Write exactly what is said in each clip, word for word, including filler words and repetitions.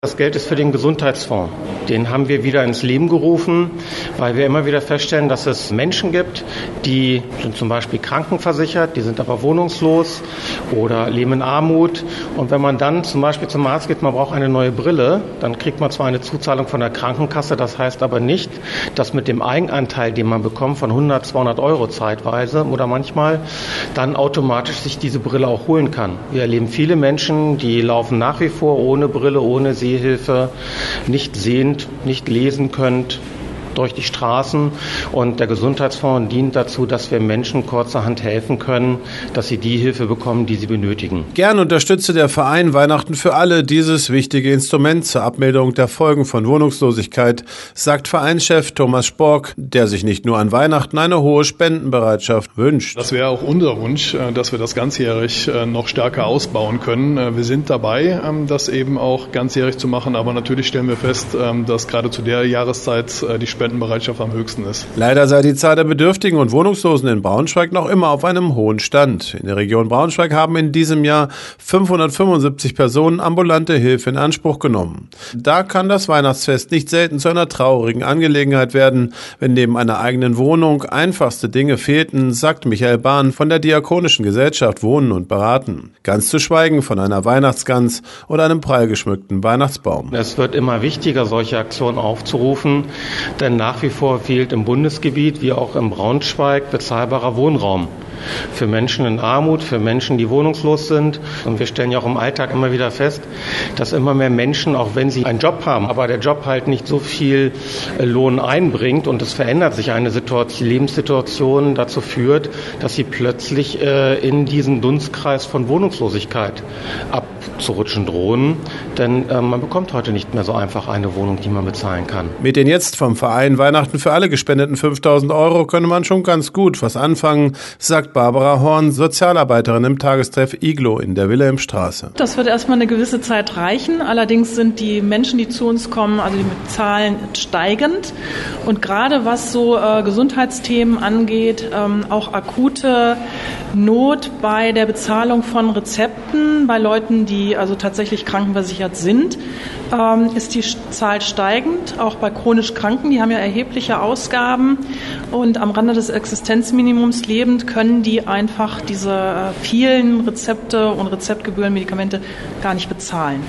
Das Geld ist für den Gesundheitsfonds. Den haben wir wieder ins Leben gerufen, weil wir immer wieder feststellen, dass es Menschen gibt, die sind zum Beispiel krankenversichert, die sind aber wohnungslos oder leben in Armut. Und wenn man dann zum Beispiel zum Arzt geht, man braucht eine neue Brille, dann kriegt man zwar eine Zuzahlung von der Krankenkasse, das heißt aber nicht, dass mit dem Eigenanteil, den man bekommt, von hundert, zweihundert Euro zeitweise oder manchmal, dann automatisch sich diese Brille auch holen kann. Wir erleben viele Menschen, die laufen nach wie vor ohne Brille, ohne sie Hilfe, nicht sehend, nicht lesen könnt durch die Straßen, und der Gesundheitsfonds dient dazu, dass wir Menschen kurzerhand helfen können, dass sie die Hilfe bekommen, die sie benötigen. Gern unterstütze der Verein Weihnachten für alle dieses wichtige Instrument zur Abmilderung der Folgen von Wohnungslosigkeit, sagt Vereinschef Thomas Spork, der sich nicht nur an Weihnachten eine hohe Spendenbereitschaft wünscht. Das wäre auch unser Wunsch, dass wir das ganzjährig noch stärker ausbauen können. Wir sind dabei, das eben auch ganzjährig zu machen, aber natürlich stellen wir fest, dass gerade zu der Jahreszeit die Spendenbereitschaft am höchsten ist. Leider sei die Zahl der Bedürftigen und Wohnungslosen in Braunschweig noch immer auf einem hohen Stand. In der Region Braunschweig haben in diesem Jahr fünfhundertfünfundsiebzig Personen ambulante Hilfe in Anspruch genommen. Da kann das Weihnachtsfest nicht selten zu einer traurigen Angelegenheit werden, wenn neben einer eigenen Wohnung einfachste Dinge fehlten, sagt Michael Bahn von der Diakonischen Gesellschaft Wohnen und Beraten. Ganz zu schweigen von einer Weihnachtsgans oder einem prall geschmückten Weihnachtsbaum. Es wird immer wichtiger, solche Aktionen aufzurufen, denn nach wie vor fehlt im Bundesgebiet wie auch im Braunschweig bezahlbarer Wohnraum für Menschen in Armut, für Menschen, die wohnungslos sind. Und wir stellen ja auch im Alltag immer wieder fest, dass immer mehr Menschen, auch wenn sie einen Job haben, aber der Job halt nicht so viel Lohn einbringt und es verändert sich eine Situation, Lebenssituation dazu führt, dass sie plötzlich äh, in diesen Dunstkreis von Wohnungslosigkeit abzurutschen drohen. Denn äh, man bekommt heute nicht mehr so einfach eine Wohnung, die man bezahlen kann. Mit den jetzt vom Verein Weihnachten für alle gespendeten fünftausend Euro könne man schon ganz gut was anfangen, sagt Barbara Horn, Sozialarbeiterin im Tagestreff Iglo in der Wilhelmstraße. Das wird erstmal eine gewisse Zeit reichen. Allerdings sind die Menschen, die zu uns kommen, also die Zahlen steigend. Und gerade was so äh, Gesundheitsthemen angeht, ähm, auch akute Not bei der Bezahlung von Rezepten bei Leuten, die also tatsächlich krankenversichert sind, ähm, ist die Zahl steigend. Auch bei chronisch Kranken, die haben ja erhebliche Ausgaben und am Rande des Existenzminimums lebend können die einfach diese vielen Rezepte und Rezeptgebühren, Medikamente gar nicht bezahlen.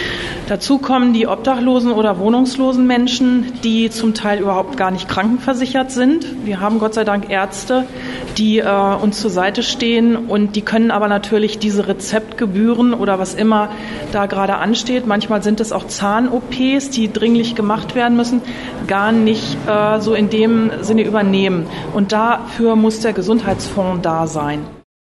Dazu kommen die obdachlosen oder wohnungslosen Menschen, die zum Teil überhaupt gar nicht krankenversichert sind. Wir haben Gott sei Dank Ärzte, die äh, uns zur Seite stehen, und die können aber natürlich diese Rezeptgebühren oder was immer da gerade ansteht, manchmal sind es auch Zahn-O Ps, die dringlich gemacht werden müssen, gar nicht äh, so in dem Sinne übernehmen. Und dafür muss der Gesundheitsfonds da sein.